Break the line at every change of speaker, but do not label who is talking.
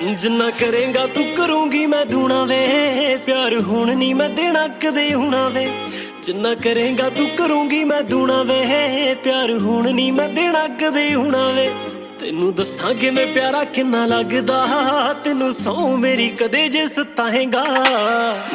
जिन्ना करेगा तू करूंगी मैं दूना वे, प्यार हुण नहीं मैं देना कदे होना वे। जिन्ना करेगा तू करूंगी मैं दूना वे, प्यार हुण नहीं मैं देना कदे होना वे। तेनू दसांगे मैं प्यारा किन्ना लगदा, तेनू सौ मेरी कदे जे सताएगा।